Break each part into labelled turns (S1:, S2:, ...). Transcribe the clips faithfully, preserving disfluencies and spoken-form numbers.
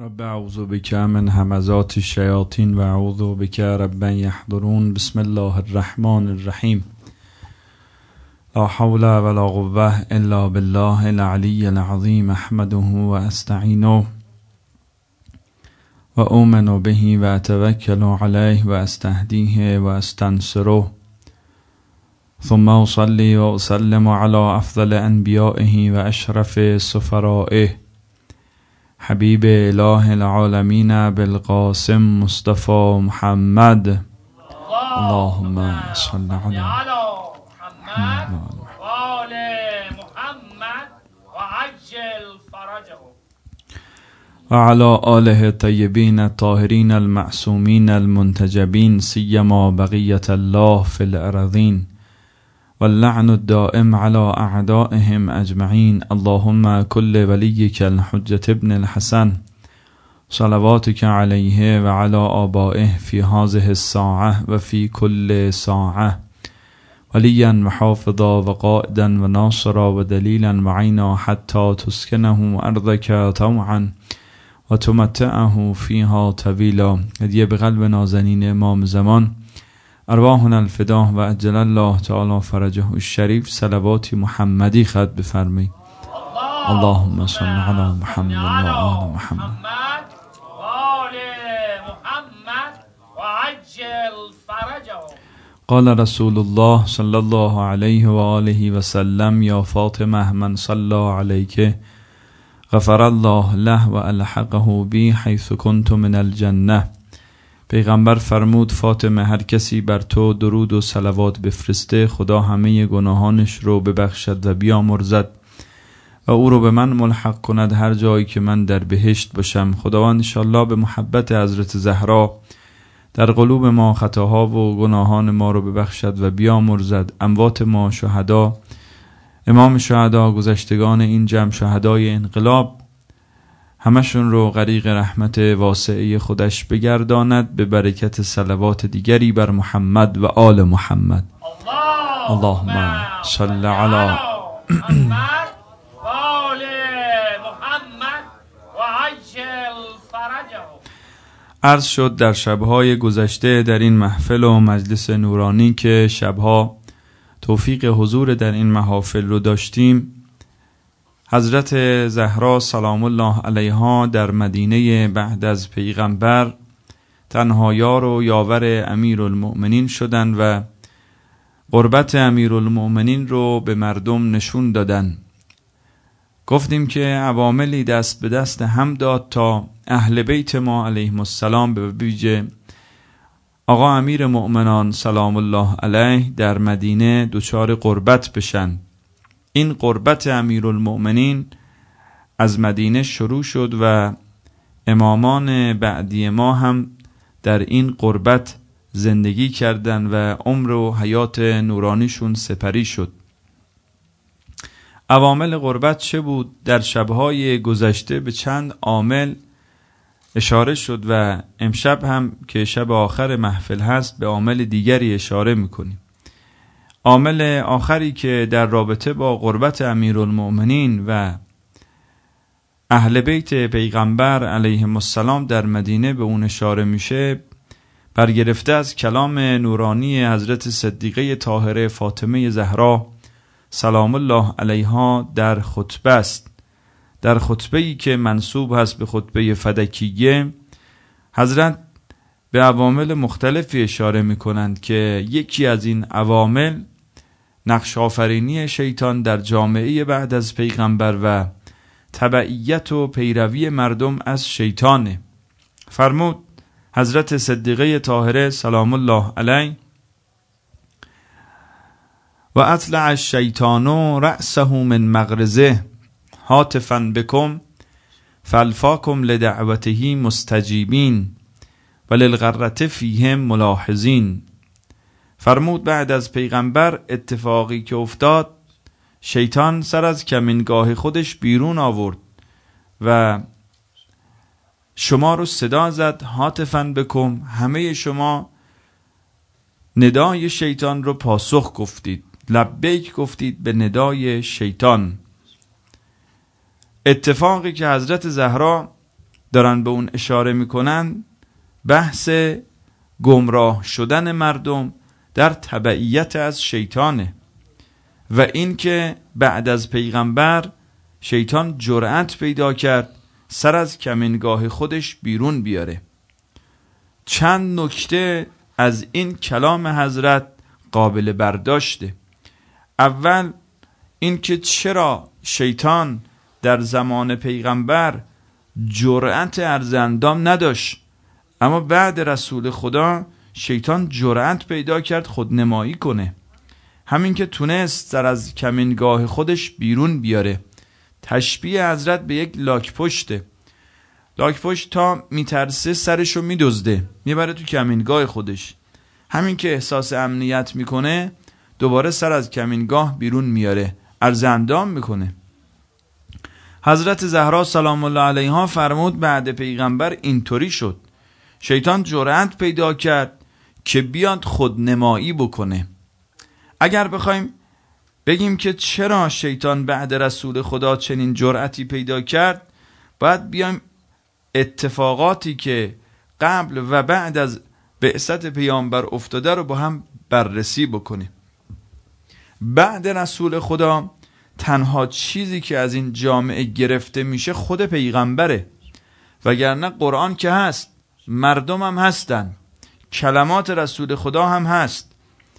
S1: رب اعوذ بک من همزات الشیاطین و اعوذ بک رب یحضرون. بسم الله الرحمن الرحیم. لا حول ولا قوة الا بالله العلی العظیم. احمده و استعینه و اؤمن به و اتوکل علیه و استهدیه و استنصره. ثم اصلی و اسلم علی افضل انبیائه و اشرف سفرائه حبیب اله العالمین بالقاسم مصطفى محمد. اللهم صل علی محمد و آل محمد و عجل فرجه و علی آله الطیبین الطاهرین المعصومین المنتجبین سیما بقیة الله فی الارضین واللعن الدائم على اعدائهم اجمعین. اللهم كل وليك الحجة ابن الحسن صلواتك عليه وعلى آبائه في هذه الساعة وفي كل ساعة وليا وحافظا وقائدا وناصرا ودليلا وعينا حتى تسكنه أرضك طوعا وتمتعه فيها طويلا. هدیه به قلب نازنین امام زمان ارواحنا الفداه و اجل الله تعالی فرجه الشریف. صلوات محمدی خط بفرمی. اللهم صل علی محمد و آل محمد و آل محمد و عجل فرجه. قال رسول الله صلی الله علیه و آله و سلم یا فاطمه من صلی علیک غفر الله له و الحقه بی حیث کنت من الجنه. پیغمبر فرمود فاطمه هر کسی بر تو درود و صلوات بفرسته خدا همه گناهانش رو ببخشد و بیامرزد و او رو به من ملحق کند هر جایی که من در بهشت باشم. خداوند انشالله به محبت حضرت زهرا در قلوب ما خطاها و گناهان ما رو ببخشد و بیامرزد. اموات ما شهدا، امام شهدا، گذشتگان این جمع شهدای انقلاب، همشون رو غریق رحمت واسعه خودش بگرداند به برکت صلوات دیگری بر محمد و آل محمد. اللهم صل علی محمد و آل محمد و عجل فرجه. عرض شد در شبهای گذشته در این محفل و مجلس نورانی که شبها توفیق حضور در این محافل رو داشتیم، حضرت زهرا سلام الله علیها در مدینه بعد از پیغمبر تنها یار و یاور امیرالمؤمنین شدند و قربت امیرالمؤمنین رو به مردم نشون دادن. گفتیم که عواملی دست به دست هم داد تا اهل بیت ما علیهم السلام به ویژه آقا امیر مؤمنان سلام الله علیه در مدینه دچار قربت بشن. این قربت امیرالمؤمنین از مدینه شروع شد و امامان بعدی ما هم در این قربت زندگی کردند و عمر و حیات نورانیشون سپری شد. عوامل قربت چه بود؟ در شبهای گذشته به چند عامل اشاره شد و امشب هم که شب آخر محفل هست به عامل دیگری اشاره میکنیم. عامل آخری که در رابطه با قربت امیرالمؤمنین و اهل بیت پیغمبر علیهم السلام در مدینه به اون اشاره میشه برگرفته از کلام نورانی حضرت صدیقه طاهره فاطمه زهرا سلام الله علیها در خطبه است. در خطبه‌ای که منسوب هست به خطبه فدکیه، حضرت به عوامل مختلفی اشاره میکنند که یکی از این عوامل نقش آفرینی شیطان در جامعه بعد از پیغمبر و تبعیت و پیروی مردم از شیطانه. فرمود حضرت صدیقه طاهره سلام الله علیه و اطلع الشیطان رأسه من مغرزه هاتفا بکم فالفاکم لدعوته مستجیبین وللغرة فیهم ملاحظین. فرمود بعد از پیغمبر اتفاقی که افتاد، شیطان سر از کمینگاه خودش بیرون آورد و شما رو صدا زد هاتفا بکم، همه شما ندای شیطان رو پاسخ گفتید، لبیک گفتید به ندای شیطان. اتفاقی که حضرت زهرا دارن به اون اشاره میکنن بحث گمراه شدن مردم در تبعیت از شیطانه و این که بعد از پیغمبر شیطان جرأت پیدا کرد سر از کمینگاه خودش بیرون بیاره. چند نکته از این کلام حضرت قابل برداشته. اول این که چرا شیطان در زمان پیغمبر جرأت عرض اندام نداشت، اما بعد رسول خدا شیطان جرأت پیدا کرد خودنمایی کنه. همین که تونست سر از کمینگاه خودش بیرون بیاره. تشبیه حضرت به یک لاک پشته. لاک پشت تا میترسه سرشو میدزده میبره تو کمینگاه خودش. همین که احساس امنیت میکنه دوباره سر از کمینگاه بیرون میاره، عرض اندام میکنه. حضرت زهرا سلام الله علیها فرمود بعد پیغمبر اینطوری شد. شیطان جرأت پیدا کرد که بیاد خودنمایی بکنه. اگر بخوایم بگیم که چرا شیطان بعد رسول خدا چنین جرأتی پیدا کرد، باید بیایم اتفاقاتی که قبل و بعد از بعثت پیامبر افتاده رو با هم بررسی بکنیم. بعد رسول خدا تنها چیزی که از این جامعه گرفته میشه خود پیغمبره، وگرنه قرآن که هست، مردم هم هستن، کلمات رسول خدا هم هست.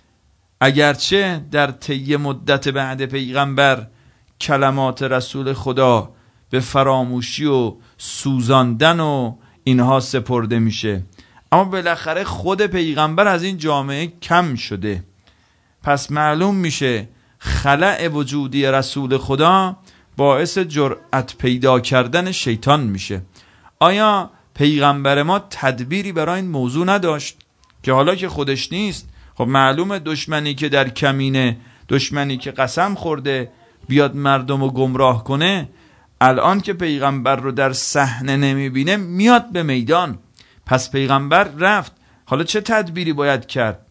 S1: اگرچه در طی مدت بعد پیغمبر کلمات رسول خدا به فراموشی و سوزاندن و اینها سپرده میشه، اما بالاخره خود پیغمبر از این جامعه کم شده. پس معلوم میشه خلأ وجودی رسول خدا باعث جرأت پیدا کردن شیطان میشه. آیا پیغمبر ما تدبیری برای این موضوع نداشت که حالا که خودش نیست، خب معلومه دشمنی که در کمینه، دشمنی که قسم خورده بیاد مردم رو گمراه کنه، الان که پیغمبر رو در صحنه نمیبینه میاد به میدان. پس پیغمبر رفت، حالا چه تدبیری باید کرد؟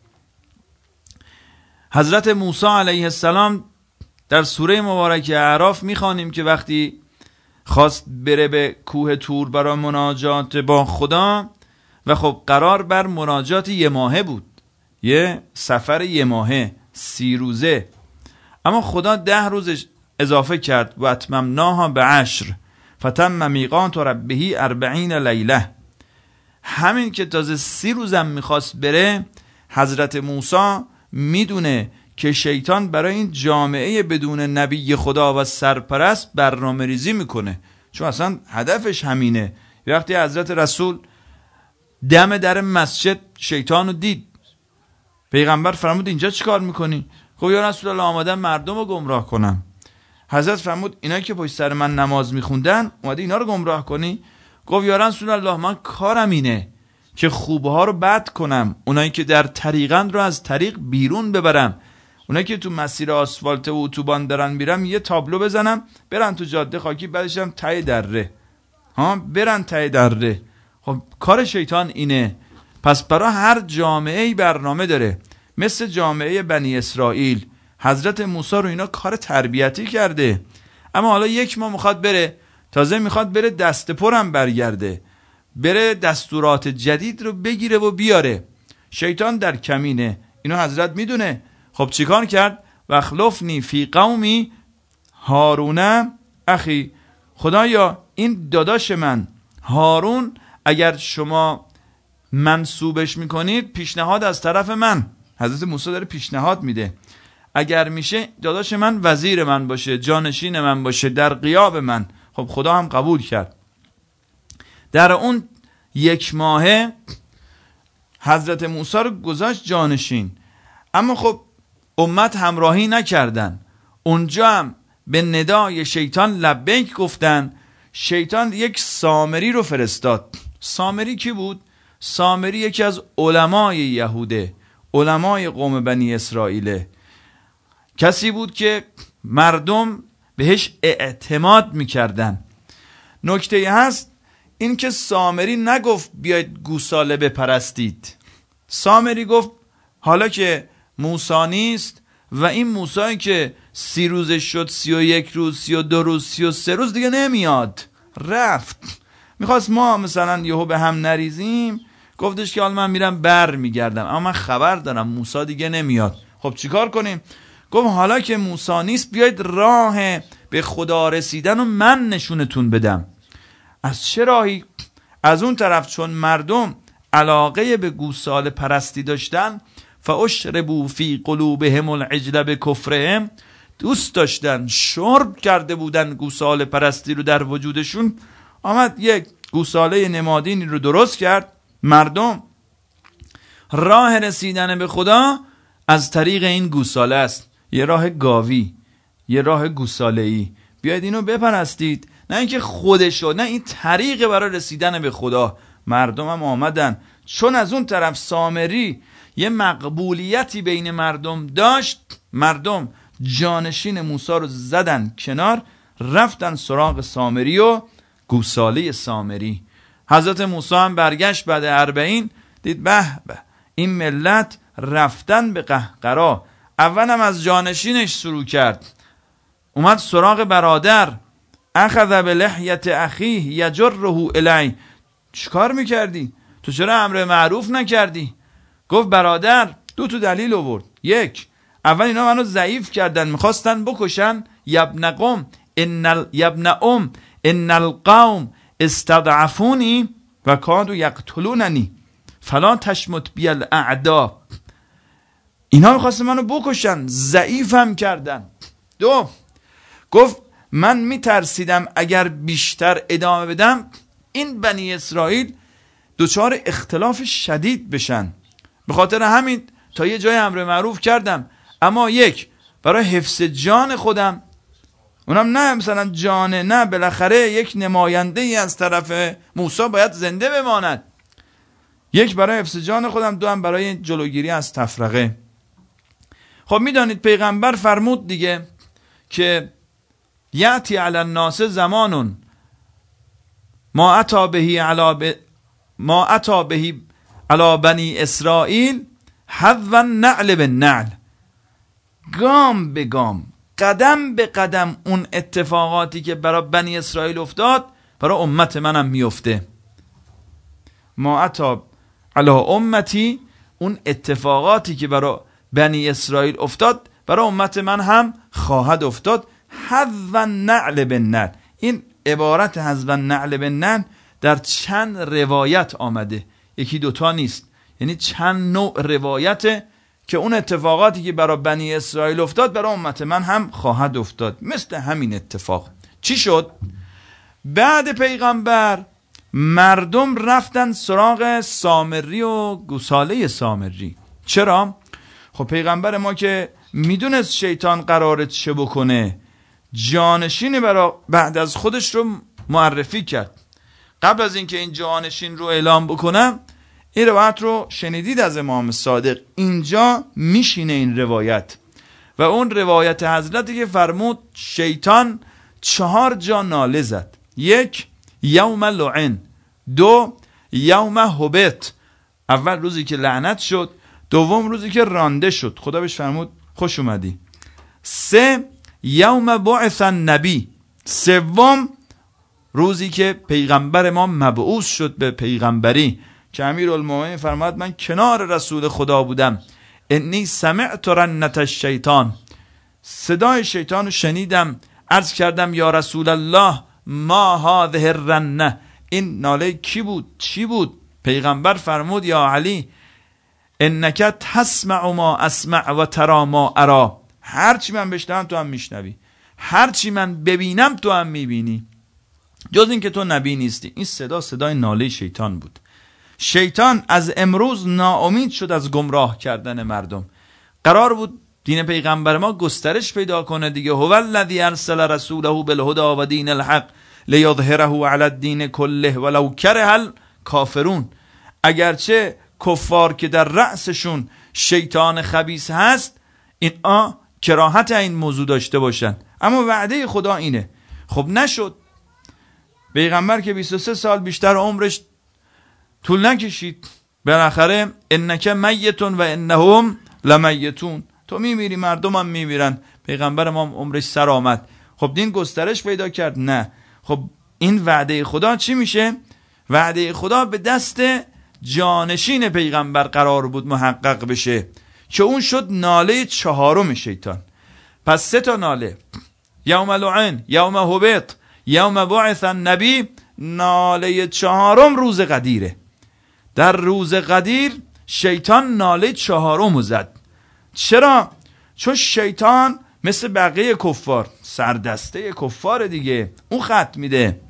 S1: حضرت موسی علیه السلام در سوره مبارکه اعراف میخوانیم که وقتی خواست بره به کوه طور برای مناجات با خدا و خب قرار بر مناجات یه ماهه بود، یه سفر یه ماهه، سی روزه، اما خدا ده روزش اضافه کرد و اتممناها به عشر فتم میقات ربه اربعین لیله. همین که تازه سی روزم میخواست بره، حضرت موسی میدونه که شیطان برای این جامعه بدون نبی خدا و سرپرست برنامه ریزی میکنه، چون اصلا هدفش همینه. وقتی حضرت رسول دم در مسجد شیطان رو دید، پیغمبر فرمود اینجا چی کار میکنی؟ خب یا رسول الله آمدم مردم رو گمراه کنم. حضرت فرمود اینایی که پشت سر من نماز میخوندن اومدی اینا رو گمراه کنی؟ گفت یا رسول الله من کارم اینه که خوبها رو بد کنم، اونایی که در طریقن رو از طریق بیرون ببرم، اونایی که تو مسیر آسفالت و اتوبان دارن میرم یه تابلو بزنم برن تو جاده خاکی، بعدشم ته دره ها برن ته دره. خب کار شیطان اینه. پس برای هر جامعه‌ای برنامه داره. مثل جامعه بنی اسرائیل حضرت موسی رو اینا کار تربیتی کرده، اما حالا یک ماه میخواد بره، تازه میخواد بره دست پرم برگرده، بره دستورات جدید رو بگیره و بیاره. شیطان در کمینه، اینو حضرت میدونه. خب چیکار کرد؟ وخلفنی فی قومی هارون اخی، خدایا این داداش من هارون اگر شما منصوبش میکنید پیشنهاد از طرف من، حضرت موسی داره پیشنهاد میده، اگر میشه داداش من وزیر من باشه، جانشین من باشه در غیاب من. خب خدا هم قبول کرد. در اون یک ماهه حضرت موسی رو گذاشت جانشین، اما خب امت همراهی نکردن. اونجا هم به ندای شیطان لبیک گفتن. شیطان یک سامری رو فرستاد. سامری کی بود؟ سامری یکی از علمای یهوده، علمای قوم بنی اسرائیل، کسی بود که مردم بهش اعتماد میکردن. نکته هست این که سامری نگفت بیاید گوساله بپرستید. سامری گفت حالا که موسی نیست و این موسی که سی روزش شد سی و یک روز، سی و دو روز، سی و سه روز دیگه نمیاد، رفت. میخواست ما مثلا یهو به هم نریزیم، گفتش که حالا من میرم بر میگردم، اما من خبر دارم موسی دیگه نمیاد. خب چیکار کنیم؟ گفت حالا که موسی نیست بیاید راه به خدا رسیدن و من نشونتون بدم. از چه راهی؟ از اون طرف چون مردم علاقه به گوساله پرستی داشتن، فاشربوا فی قلوبهم العجل بکفرهم، دوست داشتن، شرب کرده بودن گوساله پرستی رو در وجودشون. آمد یک گوساله نمادینی رو درست کرد. مردم راه رسیدن به خدا از طریق این گوساله است، یه راه گاوی، یه راه گوساله‌ای، بیاید اینو بپرستید، نه اینکه خودشو، نه این طریق برای رسیدن به خدا. مردم هم آمدن، چون از اون طرف سامری یه مقبولیتی بین مردم داشت، مردم جانشین موسی رو زدن کنار، رفتن سراغ سامری و گوساله سامری. حضرت موسی هم برگشت بعد اربعین، دید به به این ملت رفتن به قهقرا. اول هم از جانشینش شروع کرد، اومد سراغ برادر، اخذ بلحیت اخیه یجره الی. چیکار میکردی؟ تو چرا امر معروف نکردی؟ گفت برادر دو تا دلیل آورد. یک، اول اینا منو ضعیف کردن، میخواستن بکشن. یبن قوم ان ال... یبن ام ان القوم استضعفونی و کادوا یقتلوننی فلا تشمت بی الاعدا. اینا میخواستن منو بکشن، ضعیفم کردن. دو، گفت من میترسیدم اگر بیشتر ادامه بدم این بنی اسرائیل دچار اختلاف شدید بشن، به خاطر همین تا یه جای امر معروف کردم. اما یک، برای حفظ جان خودم، اونم نه مثلا جانه، نه بالاخره یک نماینده ای از طرف موسی باید زنده بماند. یک برای حفظ جان خودم، دو هم برای جلوگیری از تفرقه. خب میدانید پیغمبر فرمود دیگه که یأتی علی الناس زمانون ما اتی بهی علی ب... ما اتی بهی علی بنی اسرائیل حذو النعل بالنعل. گام به گام، قدم به قدم اون اتفاقاتی که برای بنی اسرائیل افتاد برای امت منم میفته. ما اتی علی امتی، اون اتفاقاتی که برای بنی اسرائیل افتاد برای امت من هم خواهد افتاد. حذو النعل بالنعل، این عبارت حذو النعل بالنعل در چند روایت آمده، یکی دوتا نیست، یعنی چند نوع روایته که اون اتفاقاتی که برای بنی اسرائیل افتاد برای امت من هم خواهد افتاد. مثل همین اتفاق چی شد؟ بعد پیغمبر مردم رفتن سراغ سامری و گوساله سامری. چرا؟ خب پیغمبر ما که میدونست شیطان قراره چه بکنه، جانشین برای بعد از خودش رو معرفی کرد. قبل از اینکه این جانشین رو اعلام بکنم، این روایت رو شنیدید از امام صادق. اینجا میشینه این روایت و اون روایت حضرتی که فرمود شیطان چهار جا ناله زد. یک، یوم لعن. دو، یوم هبت، اول روزی که لعنت شد، دوم روزی که رانده شد، خدا بهش فرمود خوش اومدی. سه، یوم بعث النبی، سوم روزی که پیغمبر ما مبعوث شد به پیغمبری، که امیرالمومنین فرمود من کنار رسول خدا بودم، انی سمعت رنت الشیطان، صدای شیطان رو شنیدم، عرض کردم یا رسول الله ما هذه الرنه، این ناله کی بود، چی بود؟ پیغمبر فرمود یا علی انک تسمع ما اسمع و ترا ما ارا، هرچی من بشنوم تو هم میشنوی، هرچی من ببینم تو هم میبینی، جز این که تو نبی نیستی. این صدا صدای ناله شیطان بود. شیطان از امروز ناامید شد از گمراه کردن مردم. قرار بود دین پیغمبر ما گسترش پیدا کنه دیگه. هو الذی ارسل رسوله بالهدى و دین الحق لیظهره علی الدین کله ولو کره الکافرون. اگرچه کفار که در رأسشون شیطان خبیث هست این آ کراهت این موضوع داشته باشن، اما وعده خدا اینه. خب نشد. پیغمبر که بیست و سه سال بیشتر عمرش طول نکشید، بالاخره انک میتون و انهم لمیتون، تو میمیری مردم هم میمیرن. پیغمبر ما عمرش سر آمد. خب دین گسترش پیدا کرد؟ نه. خب این وعده خدا چی میشه؟ وعده خدا به دست جانشین پیغمبر قرار بود محقق بشه که اون شد ناله چهارم شیطان. پس سه تا ناله، یوم لعن، یوم هبط، یوم بعث النبی. ناله چهارم روز قدیره. در روز قدیر شیطان ناله چهارم زد. چرا؟ چون شیطان مثل بقیه کفار، سردسته کفار دیگه، اون خط میده.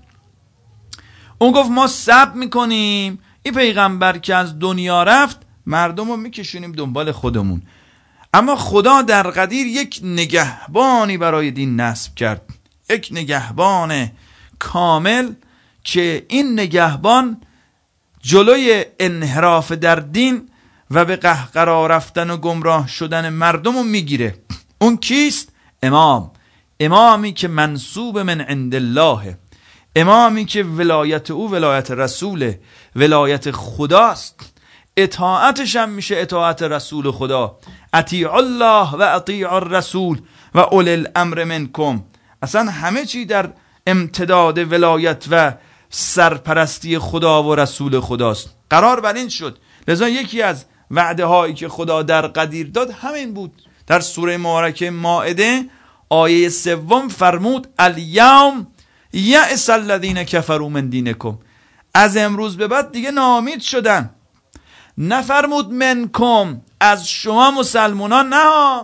S1: اون گفت ما صبر میکنیم این پیغمبر که از دنیا رفت مردم رو میکشونیم دنبال خودمون. اما خدا در قدیر یک نگهبانی برای دین نصب کرد، یک نگهبان کامل که این نگهبان جلوی انحراف در دین و به قهقرا رفتن و گمراه شدن مردم رو میگیره. اون کیست؟ امام. امامی که منسوب من عند الله، امامی که ولایت او ولایت رسوله، ولایت خداست. اطاعتش هم میشه اطاعت رسول خدا. اطیعوا الله و اطیعوا الرسول و اولی الامر منکم. اصلا همه چی در امتداد ولایت و سرپرستی خدا و رسول خداست. قرار بر این شد. لذا یکی از وعده هایی که خدا در قدیر داد همین بود. در سوره مبارکه مائده آیه سوم فرمود الیوم یأس الذین کفروا من دینکم. از امروز به بعد دیگه ناامید شدن. نفرمود منکم، از شما مسلمانان، نه،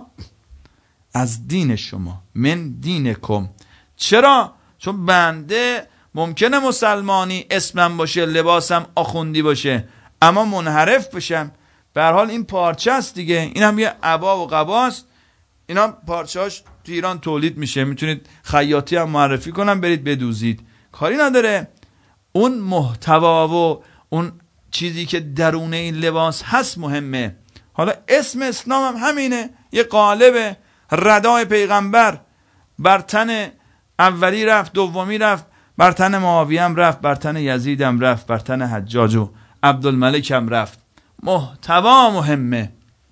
S1: از دین شما، من دینکم. چرا؟ چون بنده ممکنه مسلمانی اسمم باشه، لباسم آخوندی باشه، اما منحرف بشم. به هر حال این پارچه است دیگه، این هم یه عبا و قباست. اینا پارچه‌اش تو ایران تولید میشه، میتونید خیاطی هم معرفی کنم برید بدوزید، کاری نداره. اون محتوا و اون چیزی که درونه این لباس هست مهمه. حالا اسم اسلام هم همینه، یه قالب ردای پیغمبر بر تن اولی رفت، دومی رفت، بر تن معاویه هم رفت، بر تن یزید هم رفت، بر تن حجاج و عبدالملک هم رفت. محتوا مهمه.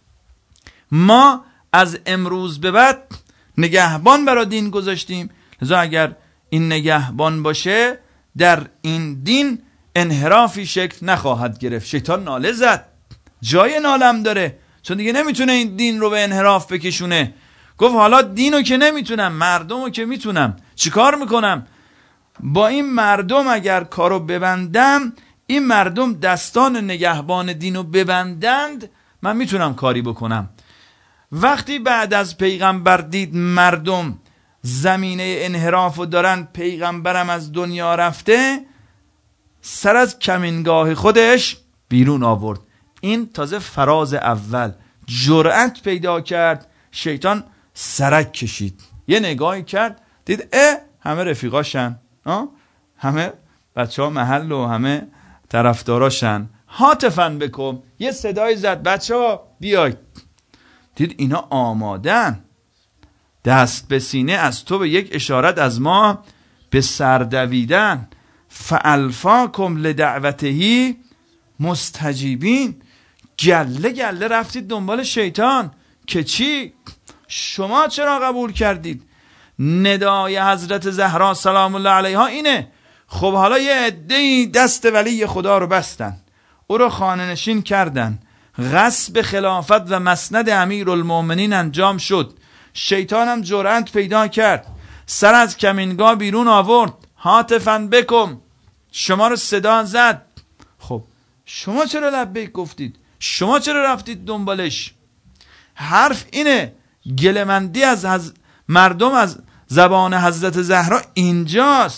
S1: ما از امروز به بعد نگهبان برای دین گذاشتیم. لذا اگر این نگهبان باشه در این دین انحرافی شکل نخواهد گرفت. شیطان ناله زد، جای نالم داره، چون دیگه نمیتونه این دین رو به انحراف بکشونه. گفت حالا دینو که نمیتونم، مردمو که میتونم، چیکار میکنم؟ با این مردم اگر کارو ببندم، این مردم دستان نگهبان دینو ببندند، من میتونم کاری بکنم. وقتی بعد از پیغمبر دید مردم زمینه انحرافو دارن، پیغمبرم از دنیا رفته، سر از کمینگاه خودش بیرون آورد. این تازه فراز اول، جرأت پیدا کرد. شیطان سرک کشید، یه نگاهی کرد، دید اه همه رفیقاشن، همه بچه ها محل و همه طرفداراشن. هاتفن بکن، یه صدای زد بچه ها بیاید. دید اینا آمادن، دست به سینه از تو به یک اشارت از ما به سردویدن. فالفاکم لدعوتهی مستجیبین. گله گله رفتید دنبال شیطان که چی؟ شما چرا قبول کردید؟ ندای حضرت زهرا سلام الله علیها اینه. خب حالا یه عده‌ای دست ولی خدا رو بستن، او رو خانه نشین کردن، غصب خلافت و مسند امیرالمومنین انجام شد. شیطان هم جرأت پیدا کرد، سر از کمینگاه بیرون آورد. هاتفن بکن، شما رو صدا زد. خب شما چرا لبیک گفتید؟ شما چرا رفتید دنبالش؟ حرف اینه. گلمندی از هز... مردم از زبان حضرت زهرا اینجاست.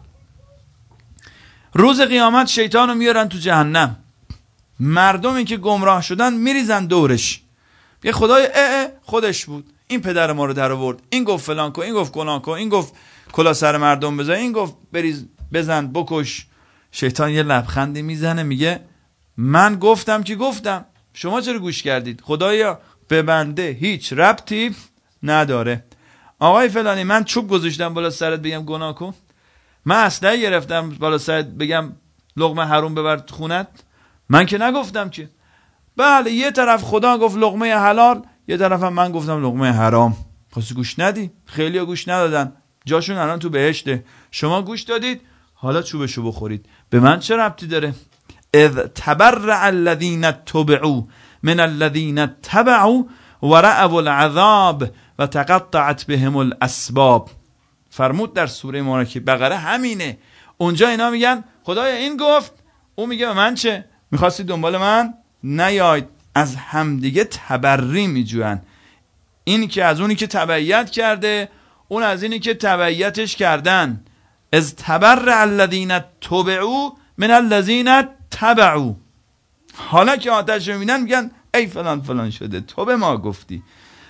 S1: روز قیامت شیطان رو میارن تو جهنم، مردمی که گمراه شدن میریزن دورش. یه خدای اه اه خودش بود، این پدر ما رو در آورد، این گفت فلان کن، این گفت کلان کن، این گفت کلا سر مردم بزن، این گفت بریز بزن بکش. شیطان یه لبخندی میزنه میگه من گفتم که گفتم، شما چرا گوش کردید؟ خدایا به بنده هیچ ربطی نداره. آقای فلانی من چوب گذاشتم بالا سرت بگم گناه کن؟ من اسلحه گرفتم بالا سرت بگم لقمه حروم ببر خونت؟ من که نگفتم که. بله یه طرف خدا گفت لقمه حلال، یه طرف هم من گفتم لقمه حرام. خواستی گوش ندی؟ خیلی ها گوش ندادن، جاشون الان تو بهشته. شما گوش دادید، حالا چوبشو بخورید. به من چه ربطی داره؟ اذ تبرع الذین تبعوا من الذین تبعوا و رأوا العذاب و تقطعت بهم الاسباب. فرمود در سوره مبارکه بقره همینه. اونجا اینا میگن خدایا این گفت، اون میگه به من چه؟ میخواستی دنبال من نیاید. از همدیگه تبری میجوین. این که از اونی که تبعیت کرده، اون از اینی که تبعیتش کردن. از تبرع الذین تبعوا من الذین تبعوا. حالا که آتش رو میبینن میگن ای فلان فلان شده، تو به ما گفتی.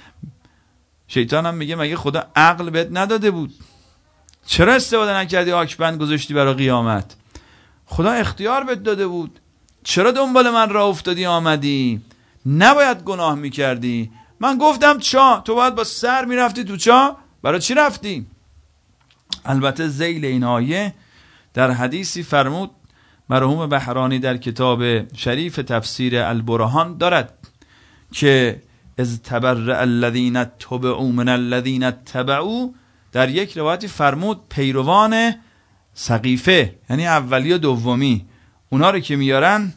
S1: شیطان هم میگه مگه خدا عقل بهت نداده بود؟ چرا استفاده نکردی آکبند گذاشتی برای قیامت؟ خدا اختیار بهت داده بود، چرا دنبال من راه افتادی آمدی؟ نباید گناه میکردی. من گفتم چا، تو باید با سر میرفتی تو چا، برای چی رفتی؟ البته ذیل این آیه در حدیثی فرمود مرحوم بحرانی در کتاب شریف تفسیر البرهان دارد که از تبرع الذین تبعوا من الذین تبعوا، در یک روایتی فرمود پیروان سقیفه یعنی اولی و دومی، اونا رو که میارن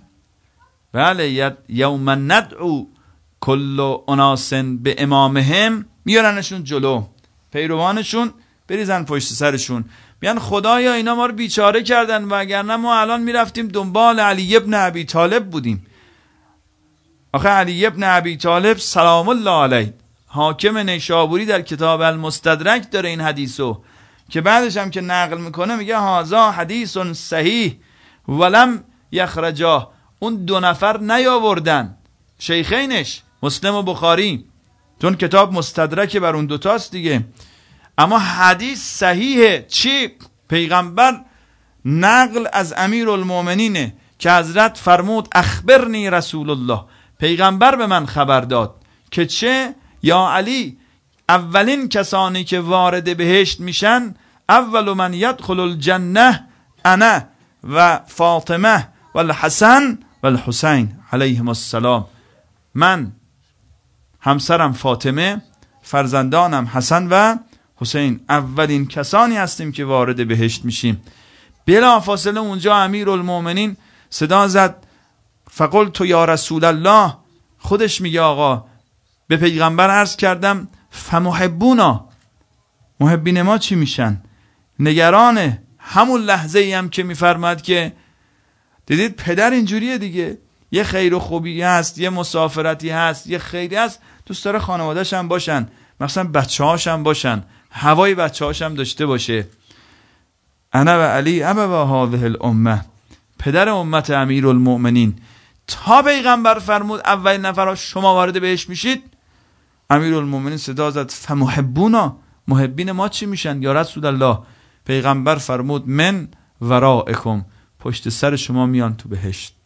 S1: بله یوم ندعو کل اناس به امامهم، میارنشون جلو، پیروانشون بریزن پشت سرشون، بیان خدایا اینا ما رو بیچاره کردن و اگرنه ما الان میرفتیم دنبال علی ابن ابی طالب بودیم. آخه علی ابن ابی طالب سلام الله علیه حاکم نیشابوری در کتاب المستدرک داره این حدیثو، که بعدش هم که نقل میکنه میگه هازا حدیث صحیح ولم یخرجا. اون دو نفر نیاوردن شیخینش مسلم و بخاری، چون کتاب مستدرک بر اون دوتاست دیگه. اما حدیث صحیحه. چی؟ پیغمبر نقل از امیر المومنینه که حضرت فرمود اخبرنی رسول الله، پیغمبر به من خبر داد که چه؟ یا علی اولین کسانی که وارد بهشت میشن، اول من یدخل الجنه انا و فاطمه و الحسن و الحسین علیهم السلام. من، همسرم فاطمه، فرزندانم حسن و حسین اولین کسانی هستیم که وارد بهشت میشیم. بلا فاصله اونجا امیر المومنین صدا زد فقلت یا رسول الله، خودش میگه آقا به پیغمبر عرض کردم فمحبونا، محبین ما چی میشن؟ نگرانه. همون لحظه ای هم که میفرماد که دیدید پدر اینجوریه دیگه، یه خیر و خوبی هست، یه مسافرتی هست، یه خیری هست، دوست داره خانواده‌اش هم باشن، مثلا بچه‌هاش هم باشن، هوای بچه‌هاش هم داشته باشه. انا و علی ابا هذه الامه، پدر امت امیر المؤمنین. تا پیغمبر فرمود اولین نفر شما وارد بهش میشید، امیر المؤمنین صدا زد فمحبونا، محبین ما چی میشن یا رسول الله؟ پیغمبر فرمود من ورائکم، پشت سر شما میان تو بهشت.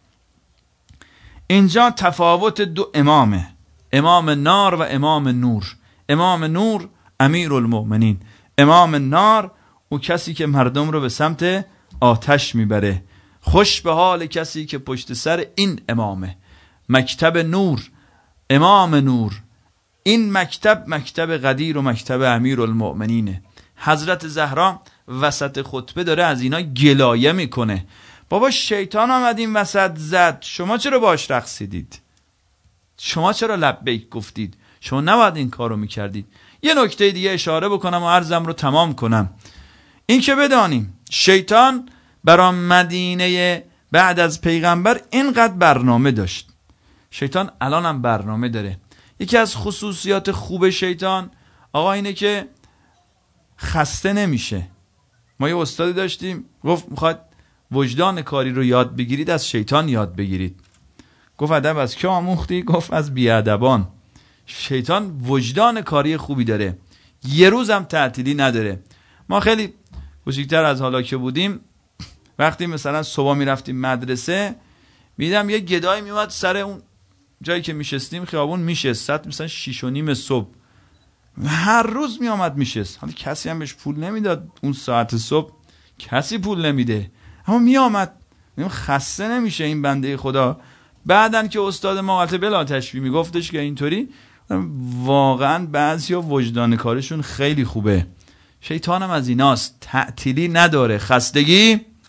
S1: اینجا تفاوت دو امامه، امام نار و امام نور. امام نور امیر المؤمنین، امام نار او کسی که مردم رو به سمت آتش میبره. خوش به حال کسی که پشت سر این امامه. مکتب نور، امام نور. این مکتب مکتب قدیر و مکتب امیر المؤمنینه. حضرت زهرا وسط خطبه داره از اینا گلایه میکنه. بابا شیطان آمد این وسط زد، شما چرا باش رقصیدید؟ شما چرا لبیک گفتید؟ شما نباید این کارو میکردید. یه نکته دیگه اشاره بکنم و عرضم رو تمام کنم. این که بدانیم شیطان برای مدینه بعد از پیغمبر اینقدر برنامه داشت. شیطان الان هم برنامه داره. یکی از خصوصیات خوب شیطان آقا اینه که خسته نمیشه. ما یه استادی داشتیم گفت میخواد وجدان کاری رو یاد بگیرید از شیطان یاد بگیرید. گفت ادب از که آموختی؟ گفت از بیادبان. شیطان وجدان کاری خوبی داره، یه روز هم تعطیلی نداره. ما خیلی کوچیک‌تر از حالا که بودیم، وقتی مثلا صبح میرفتیم مدرسه، میدم یه گدای میومد سر اون جایی که میشستیم خیابون میشست، ساعت مثلا شیش و نیم صبح هر روز میامد میشست. حالا کسی هم بهش پول نمیداد اون ساعت صبح، کسی پول نمیده، اما میامد. خسته نمیشه این بنده خدا؟ بعدن که استاد ما البته بلا تشبیه میگفتش که اینطوری، واقعا بعضیا وجدان کارشون خیلی خوبه. شیطان هم از ایناست، تعطیلی نداره، خستگی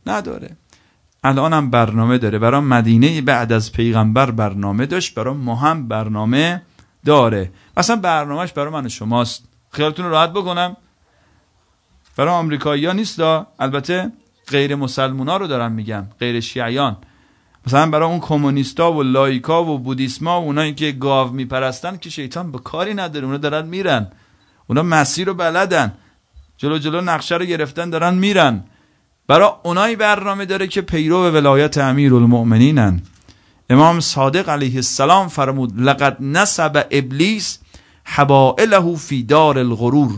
S1: نداره. الان هم برنامه داره. برای مدینه بعد از پیغمبر برنامه داشت، برای ما هم برنامه داره. مثلا برنامهش برای من و شماست. خیالتون رو راحت بکنم، برای آمریکایی‌ها نیست، البته غیر مسلمونا رو دارم میگم، غیر شیعیان. مثلا برای اون کمونیستا و لایکا و بودیسما و اونایی که گاو میپرستن که شیطان به کاری نداره، اونا دارن میرن، اونا مسیر رو بلدن، جلو جلو نقشه رو گرفتن دارن میرن. برای اونایی برنامه داره که پیرو ولایت امیرالمؤمنینن. امام صادق علیه السلام فرمود لقد نصب ابلیس حبائله فی دار الغرور.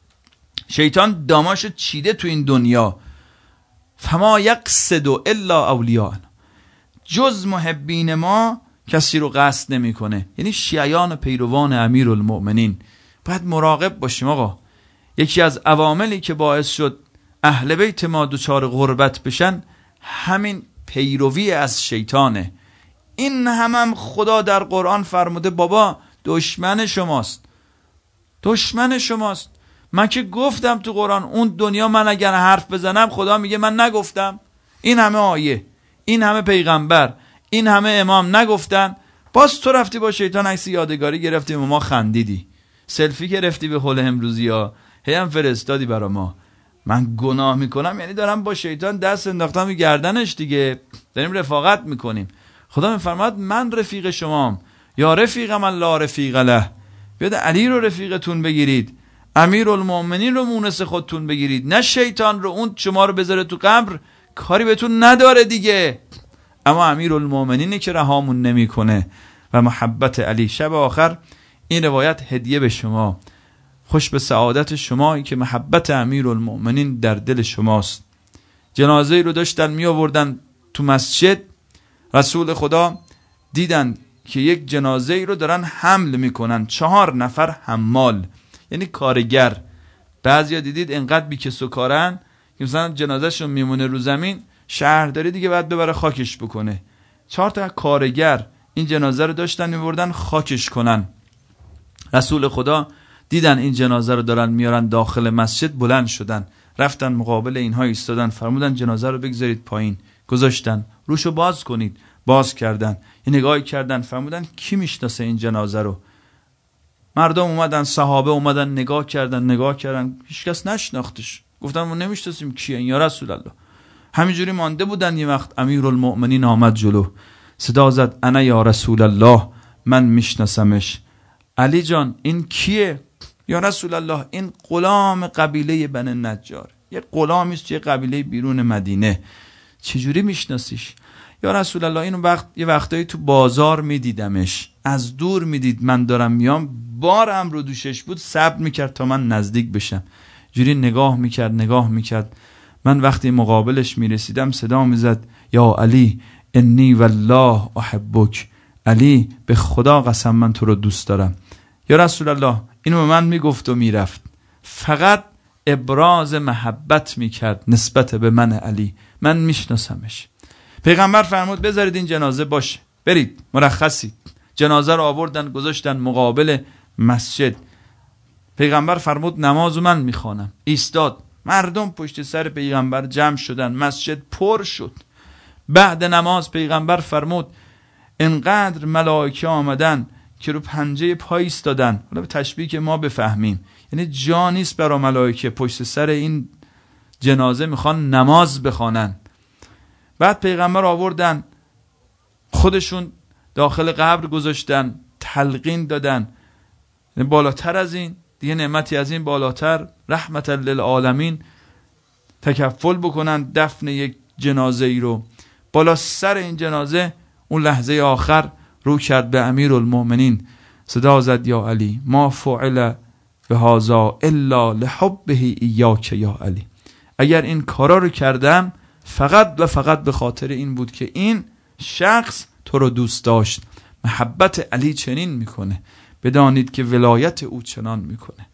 S1: شیطان داماشو چیده تو این دنیا. فما یقصد الا اولیاء، جز محبین ما کسی رو قصد نمیکنه. یعنی شیعیان و پیروان امیرالمؤمنین. باید مراقب باشیم آقا. یکی از عواملی که باعث شد اهل بیت ما دوچار غربت بشن همین پیروی از شیطانه. این هم, هم خدا در قرآن فرموده بابا دشمن شماست، دشمن شماست. من که گفتم تو قرآن اون دنیا من اگر حرف بزنم خدا میگه من نگفتم. این همه آیه، این همه پیغمبر، این همه امام نگفتن، باز تو رفتی با شیطان عکس یادگاری گرفتی و ما خندیدی، سلفی گرفتی به حول امروزی ها، هی هم فرستادی برا ما. من گناه میکنم یعنی دارم با شیطان دست انداختم به گردنش دیگه، داریم رفاقت میکنیم. خدا میفرماد من رفیق شمام، یا رفیق من لا رفیق له. بیاد علی رو رفیقتون بگیرید، امیرالمؤمنین رو مونس خودتون بگیرید، نه شیطان رو. اون شما رو بذاره تو قبر کاری بهتون نداره دیگه. اما امیرالمؤمنینی که رهامون نمیکنه و محبت علی. شب آخر این روایت هدیه به شما، خوش به سعادت شمایی که محبت امیرالمؤمنین در دل شماست. جنازه رو داشتن می آوردن تو مسجد، رسول خدا دیدن که یک جنازه رو دارن حمل میکنن، چهار نفر حمال یعنی کارگر. بعضیا دیدید انقدر بیکس و کارن که مثلا جنازهشون میمونه رو زمین، شهرداری دیگه باید ببره خاکش بکنه. چهار تا کارگر این جنازه رو داشتن میبردن خاکش کنن. رسول خدا دیدن این جنازه رو دارن میارن داخل مسجد، بلند شدن رفتن مقابل اینها ایستادن، فرمودن جنازه رو بگذارید پایین. گذاشتن، روشو باز کنید. باز کردن، این نگاهی کردن، فرمودن کی میشناسه این جنازه رو؟ مردم اومدن، صحابه اومدن نگاه کردن نگاه کردن هیچ کس نشناختش. گفتن ما نمیشناسیم کیه این یا رسول الله. همینجوری مانده بودن. یه وقت امیرالمؤمنین آمد جلو، صدا زد انا یا رسول الله، من میشناسمش. علی جان این کیه؟ یا رسول الله این غلام قبیله بنی نجار، یه غلامی است یه قبیله بیرون مدینه. چجوری میشناسیش؟ یا رسول الله این وقت یه وقتایی تو بازار میدیدمش، از دور میدید من دارم میام، بارم رو دوشش بود، صبر میکرد تا من نزدیک بشم. جوری نگاه میکرد نگاه میکرد. من وقتی مقابلش میرسیدم صدا میزد یا علی انی والله احبک، علی به خدا قسم من تو رو دوست دارم. یا رسول الله اینو به من میگفت و میرفت، فقط ابراز محبت میکرد نسبت به من علی، من میشناسمش. پیغمبر فرمود بذارید این جنازه باشه، برید مرخصی. جنازه رو آوردن گذاشتن مقابل مسجد. پیغمبر فرمود نمازو من میخوانم. ایستاد، مردم پشت سر پیغمبر جمع شدن، مسجد پر شد. بعد نماز پیغمبر فرمود انقدر ملائکه آمدن که رو پنجه پای ایستادن. حالا به تشبیه که ما بفهمیم، یعنی جا نیست برای ملائکه پشت سر این جنازه میخوان نماز بخوانن. بعد پیغمبر آوردن خودشون داخل قبر گذاشتن، تلقین دادن. بالاتر از این دیگه نعمتی از این بالاتر رحمت للعالمین تکفل بکنن دفن یک جنازه ای رو. بالا سر این جنازه اون لحظه آخر رو کرد به امیرالمؤمنین، صدا زد یا علی ما فعل بهذا الا لحبه ایاک یا علی، اگر این کارا رو کردم فقط و فقط به خاطر این بود که این شخص تو رو دوست داشت. محبت علی چنین میکنه، بدانید که ولایت او چنان میکنه.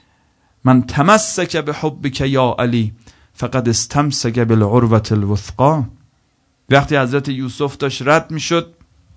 S1: من تمسک به حبک یا علی فقد استمسک بالعروة الوثقا. وقتی حضرت یوسف داشت رد میشد،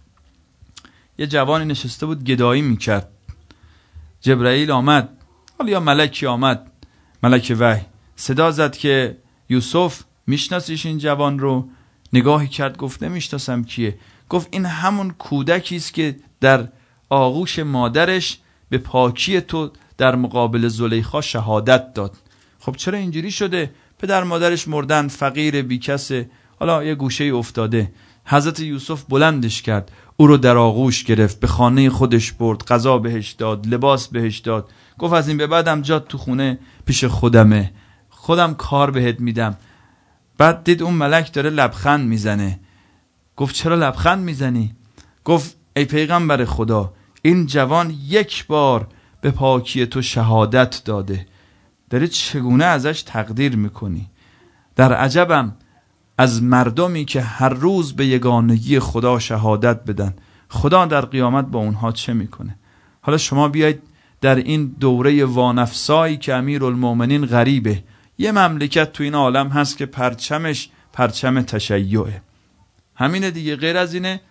S1: یه جوانی نشسته بود گدایی میکرد. جبرائیل آمد، حالا یا ملکی آمد، ملک وحی، صدا زد که یوسف میشناسیش این جوان رو؟ نگاهی کرد گفت نمیشناسم. کیه؟ گفت این همون کودکی است که در آغوش مادرش به پاکی تو در مقابل زلیخا شهادت داد. خب چرا اینجوری شده؟ پدر مادرش مردن، فقیر بیکسه، حالا یه گوشه افتاده. حضرت یوسف بلندش کرد، او رو در آغوش گرفت، به خانه خودش برد، غذا بهش داد، لباس بهش داد. گفت از این به بعدم جات تو خونه پیش خودمه، خودم کار بهت میدم. بعد دید اون ملک داره لبخند میزنه. گفت چرا لبخند میزنی؟ گفت ای پیغمبر خدا، این جوان یک بار به پاکی تو شهادت داده، داری چگونه ازش تقدیر میکنی؟ در عجبم از مردمی که هر روز به یگانگی خدا شهادت بدن، خدا در قیامت با اونها چه میکنه؟ حالا شما بیاید در این دوره وانفسایی که امیرالمومنین غریبه، یه مملکت تو این عالم هست که پرچمش پرچم تشیعه، همینه دیگه، غیر از اینه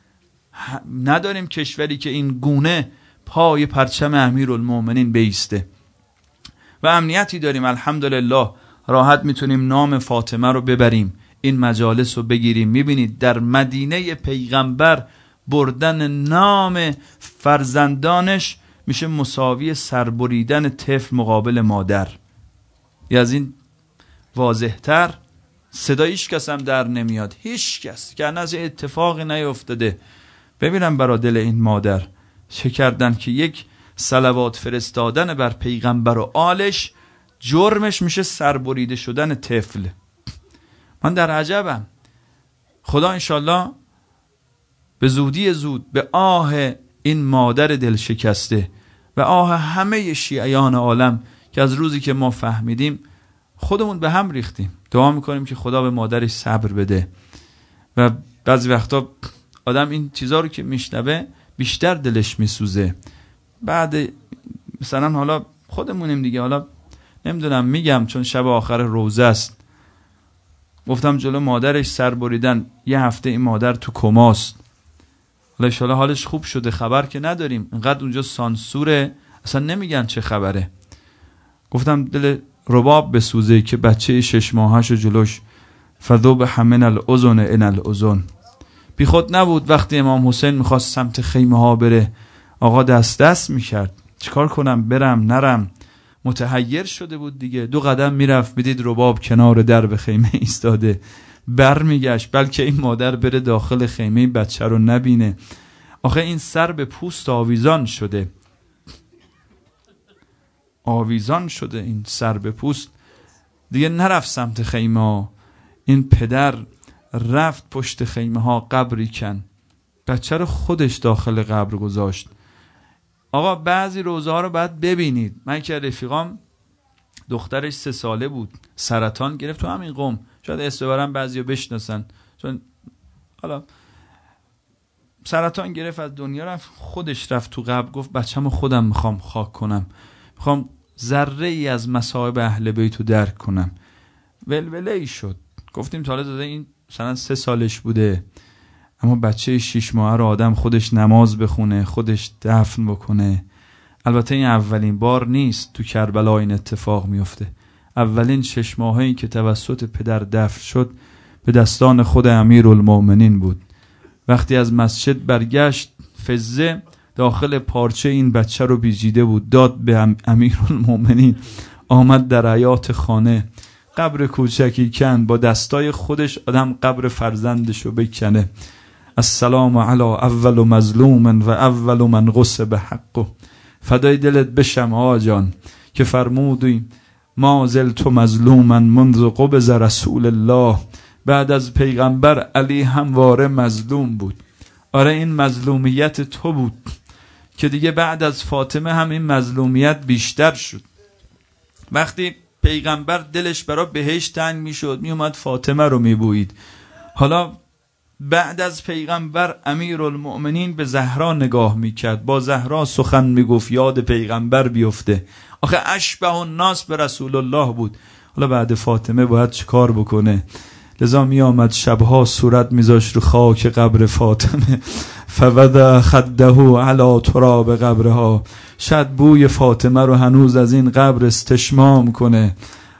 S1: نداریم کشوری که این گونه پای پرچم امیرالمومنین بیسته. و امنیتی داریم الحمدلله، راحت میتونیم نام فاطمه رو ببریم، این مجالس رو بگیریم. میبینید در مدینه پیغمبر بردن نام فرزندانش میشه مساوی سربریدن طفل مقابل مادر. یا از این واضح‌تر صدای هیچ کس هم در نمیاد، هیچ کس که از اتفاقی نیفتاده. ببینم برا دل این مادر چه کردن که یک صلوات فرستادن بر پیغمبر و آلش جرمش میشه سربریده شدن طفل. من در عجبم. خدا انشالله به زودی زود به آه این مادر دل شکسته و آه همه شیعیان عالم که از روزی که ما فهمیدیم خودمون به هم ریختیم، دعا میکنیم که خدا به مادرش صبر بده. و بعضی وقتا آدم این چیزا رو که میشنوه بیشتر دلش میسوزه. بعد مثلا حالا خودمونیم دیگه، حالا نمیدونم میگم چون شب آخر روزه است، گفتم جلو مادرش سر بریدن، یه هفته این مادر تو کماست، حالا انشالله حالش خوب شده، خبر که نداریم، اینقدر اونجا سانسوره اصلا نمیگن چه خبره. گفتم دل رباب بسوزه که بچه شش ماهش جلوش فذوب همن الاذن ان الاذن. بی خود نبود وقتی امام حسین میخواست سمت خیمه ها بره، آقا دست دست میکرد، چیکار کنم برم نرم، متحیر شده بود دیگه. دو قدم میرفت بدید رباب کنار در به خیمه ایستاده، بر میگشت بلکه این مادر بره داخل خیمه بچه رو نبینه. آخه این سر به پوست آویزان شده، آویزان شده این سر به پوست دیگه. نرفت سمت خیمه ها، این پدر رفت پشت خیمه ها قبری کن، بچه رو خودش داخل قبر گذاشت. آقا بعضی روزه ها رو باید ببینید. من که رفیقام دخترش سه ساله بود، سرطان گرفت تو همین قم، شاید اسم ببرم بعضی رو بشناسن، چون حالا سرطان گرفت از دنیا رفت، خودش رفت تو قبر گفت بچه‌مو خودم میخوام خاک کنم، میخوام ذره ای از مصائب اهل بیت رو درک کنم. ولوله ای شد. گفتیم تا حالا داده این مثلا سه سالش بوده، اما بچه شش ماه رو آدم خودش نماز بخونه، خودش دفن بکنه. البته این اولین بار نیست تو کربلا این اتفاق میفته. اولین شش ماهی که توسط پدر دفن شد به دستان خود امیرالمومنین بود. وقتی از مسجد برگشت فزه داخل پارچه این بچه رو بیجیده بود، داد به امیرالمومنین، آمد در حیاط خانه، قبر کوچکی کن، با دستای خودش آدم قبر فرزندشو بکنه. السلام علی اول مظلوم و اول من غصب حقه. فدای دلت بشم آقا جان که فرمودی ما زلت مظلوما منذ قبض رسول الله. بعد از پیغمبر علی همواره مظلوم بود. آره این مظلومیت تو بود که دیگه بعد از فاطمه هم این مظلومیت بیشتر شد. وقتی پیغمبر دلش برای بهشت تنگ میشد میومد فاطمه رو میبوید. حالا بعد از پیغمبر امیرالمؤمنین به زهرا نگاه میکرد، با زهرا سخن میگفت، یاد پیغمبر بیفته. آخه اشبه الناس به رسول الله بود. حالا بعد فاطمه باید چیکار بکنه؟ لذا می آمد شبها صورت میذاشت رو خاک قبر فاطمه، فوضع خده علی تراب قبرها. شاید بوی فاطمه رو هنوز از این قبر استشمام کنه.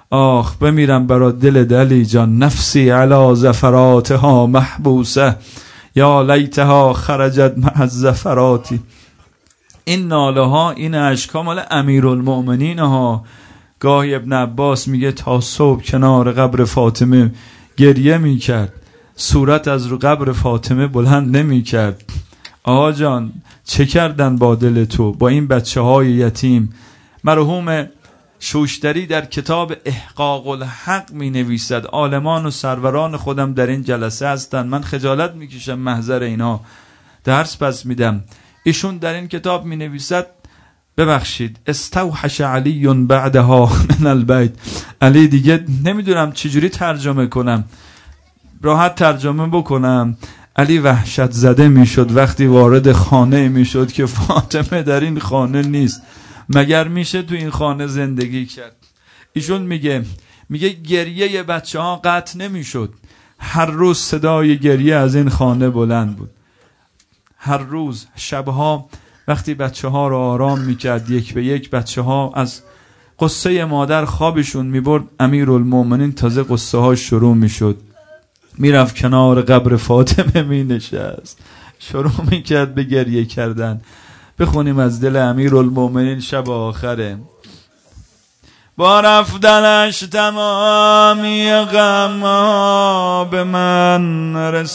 S1: آخ بمیرم برا دل علی جان، نفسی علی زفراتها محبوسه، یا لیتها خرجت مع الزفراتی. این ناله ها، این اشکا مال امیرالمؤمنین ها. گاهی ابن عباس میگه تا صبح کنار قبر فاطمه گریه میکرد، صورت از رو قبر فاطمه بلند نمیکرد. آقا جان چه کردن با دل تو، با این بچه های یتیم؟ مرحوم شوشتری در کتاب احقاق الحق می نویسد، عالمان و سروران خودم در این جلسه هستن، من خجالت میکشم محضر اینا درس پس میدم. ایشون در این کتاب می نویسد، ببخشید، استوحش علی بعدها من البیت. علی دیگه نمیدونم چجوری ترجمه کنم، راحت ترجمه بکنم. علی وحشت زده میشد وقتی وارد خانه میشد که فاطمه در این خانه نیست. مگر میشه تو این خانه زندگی کرد؟ ایشون میگه میگه گریه بچه ها قطع نمیشد، هر روز صدای گریه از این خانه بلند بود. هر روز شبها وقتی بچه ها رو آرام میکرد، یک به یک بچه ها از قصه مادر خوابشون میبرد، امیرالمومنین تازه قصه ها شروع میشد. میرفت کنار قبر فاطمه مینشست، شروع میکرد به گریه کردن. بخونیم از دل امیرالمومنین شب آخره. با رفتنش تمامی غم ها به من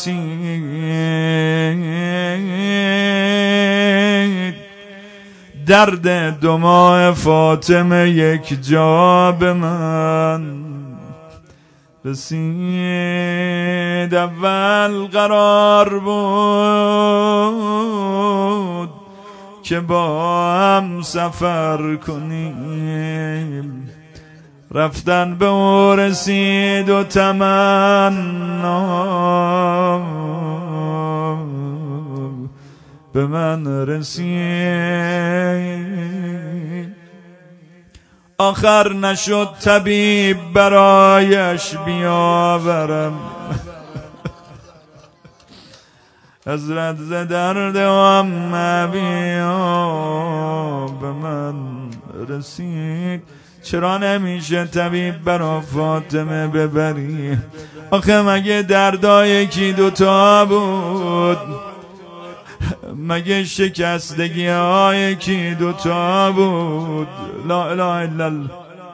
S1: رسید، درد دماء فاطمه یک جا به من رسید. اول قرار بود که با هم سفر کنیم، رفتن به او رسید و تمنا به من رسید. آخر نشد طبیب برایش بیاورم، حضرت ز درد هم بیا به من رسید. چرا نمیشه طبیب برا فاطمه ببری؟ آخه مگه دردای یکی دوتا بود؟ مگه شکستگی های یکی دوتا بود؟ لا اله الا الله.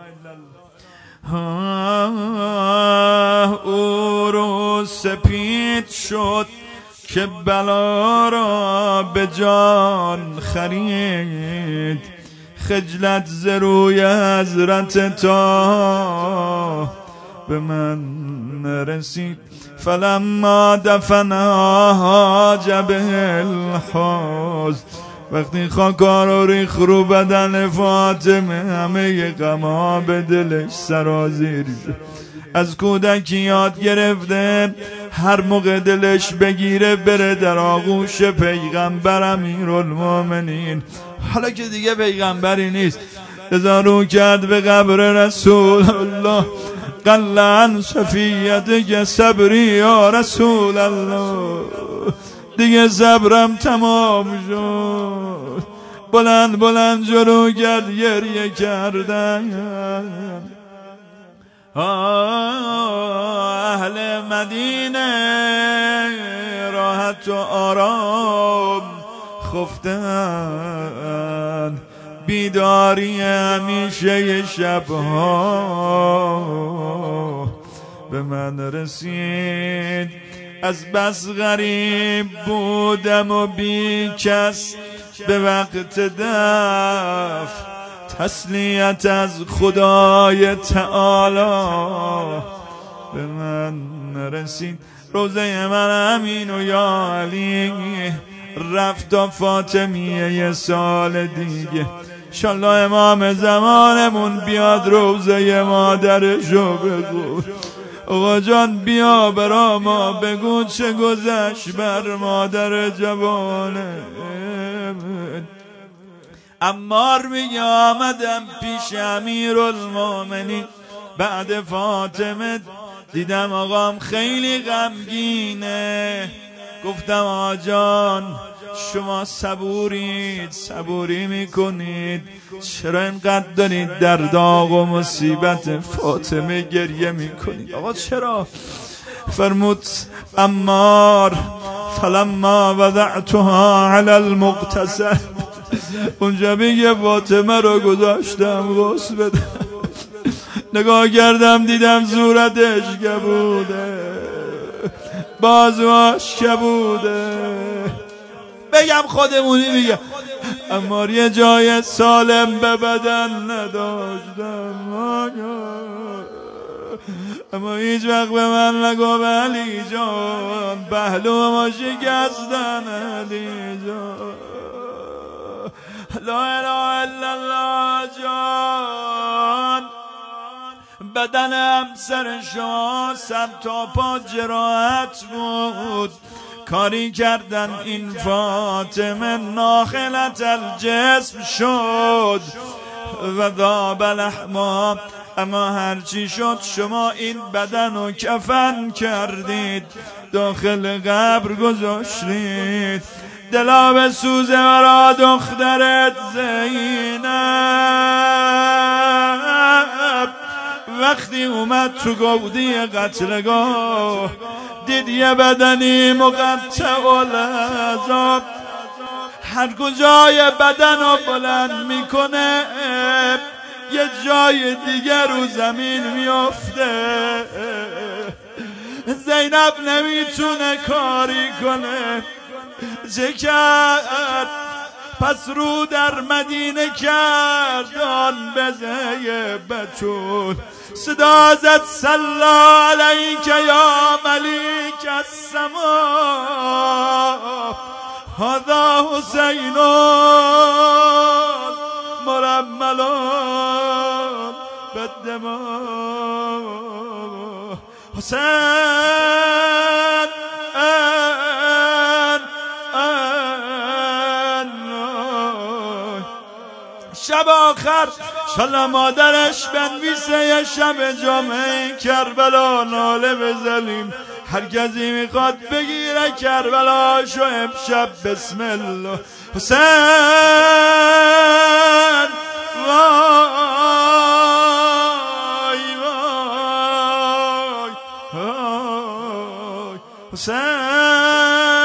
S1: او رو سپید شد که بلا را به جان خرید، خجلت ز روی حضرت تا به من رسید. فلما دفنها جبه الحزن، وقتی خاکا رو ریخ رو بدن فاطمه، همه غم‌ها به دلش سرازیر شد. از کودکی یاد گرفته هر موقع دلش بگیره بره در آغوش پیغمبر امیرالمومنین. حالا که دیگه پیغمبری نیست، ازا رو کرد به قبر رسول الله. قلعن صفیت صبری یا رسول الله، دیگه صبرم تمام شد. بلند بلند جلو کرد گریه کردن. اهل مدینه راحت و آرام خفتن، بیداری همیشه شبها به من رسید. از بس غریب بودم و بی کس، به وقت دفع تسلیت از خدای تعالی به من رسید. روزه من امین و یا علی رفت و فاطمیه یه سال دیگه. انشالله امام زمانمون بیاد روزه مادرشو بگو. آقا جان بیا برا ما بگو چه گذشت بر مادر جوانه. عمار میگه آمدم پیش امیرالمومنین بعد فاطمه، دیدم آقام خیلی غمگینه، گفتم آجان شما صبورید، صبوری میکنید، چرا اینقدر دارید در داغ و مصیبت فاطمه گریه میکنید؟ آقا چرا؟ فرمود عمار فلما وضعتها علی المغتسل، اونجا میگه فاطمه رو گذاشتم غسل بدم، نگاه کردم دیدم صورتش کبوده، بازواش کبوده. بگم خودمونی میگم عمار یه جای سالم به بدن نداشتم، اما هیچ وقت به من نگو علی جان پهلو ما شکستن علی جان، لا اله الا الله جان. بدن همسر شما سر تا پا جراحت بود، کاری کردن این فاطمه ناخلت الجسم شد و ذاب لحما، اما هرچی شد شما این بدن رو کفن کردید، داخل قبر گذاشتید. دلا به سوزه ورا دخترت زینب وقتی اومد تو گودی قتلگاه، دید یه بدنی مقطع العذاب، هر کجای بدن رو بلند میکنه یه جای دیگر رو زمین میافته. زینب نمیتونه کاری کنه، چه کرد؟ پس رو در مدینه کردان بزه بتول، صدا زد صلا علیک یا ملیک السما، هذا حسین مرمل بالدماء. حسین شب آخر شالا مادرش بنویسه یه شب جمعه کربلا ناله بزنیم، هر کسی میخواد بگیره کربلاشو امشب بسم الله. حسین وای وای وای حسین